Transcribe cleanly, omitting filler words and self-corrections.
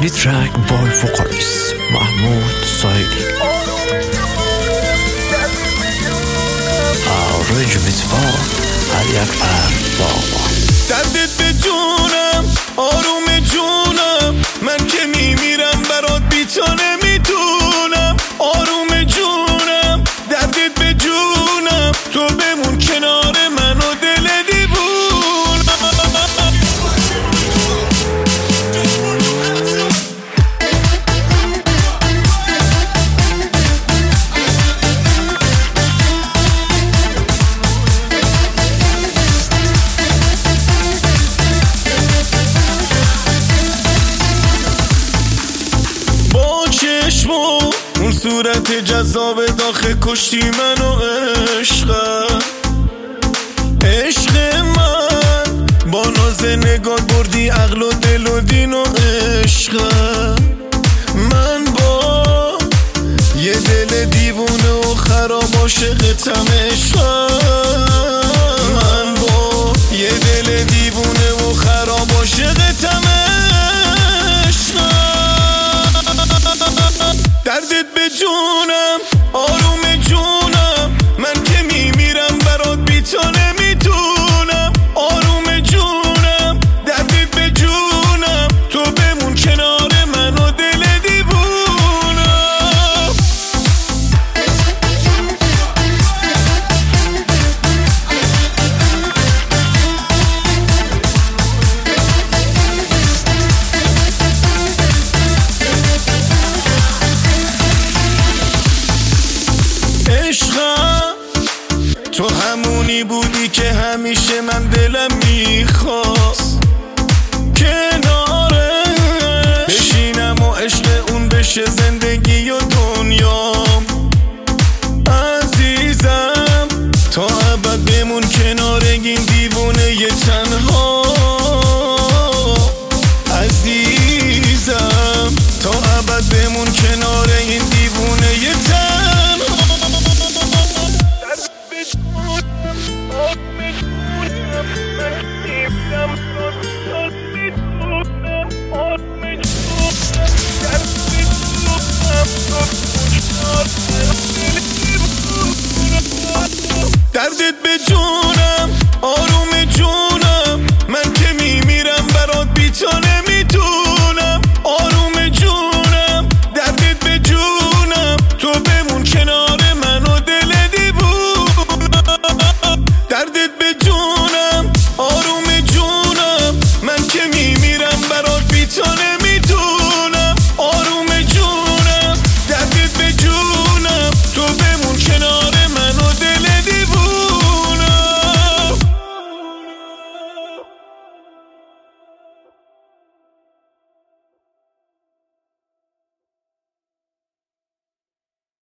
ترک بای فوکالیست محمود سایلی. آرنجمنت با علی اکبر بابا. دردت به جونم آروم جونم، من که میمیرم برات بی تو نمیتونم. آروم جونم دردت به جونم، تو بمون کنار من و دل دیوونم. اون صورت جذاب داخل کشتی منو عشق من، با ناز نگاه بردی عقل و دل و دین و عشق. من با یه دل دیوونه و خراب عاشقتم عشق. من با یه دل دیوونه و خراب عاشقتم عشق. دردت به جونم آروم جونم، من که میمیرم برات بی تو نمیتونم. آروم جونم دردت به جونم، تو بمون کنار من و دل دیوونم. عشقم تو همونی بودی که همیشه من دلم میخواست کناره بشینم و عشق اون بشه زندگی و دنیام. عزیزم تا ابد بمون کنار این دیوونه ی تنها. عزیزم تا ابد بمون کنار این دیوونه ی تنها. دردت به جون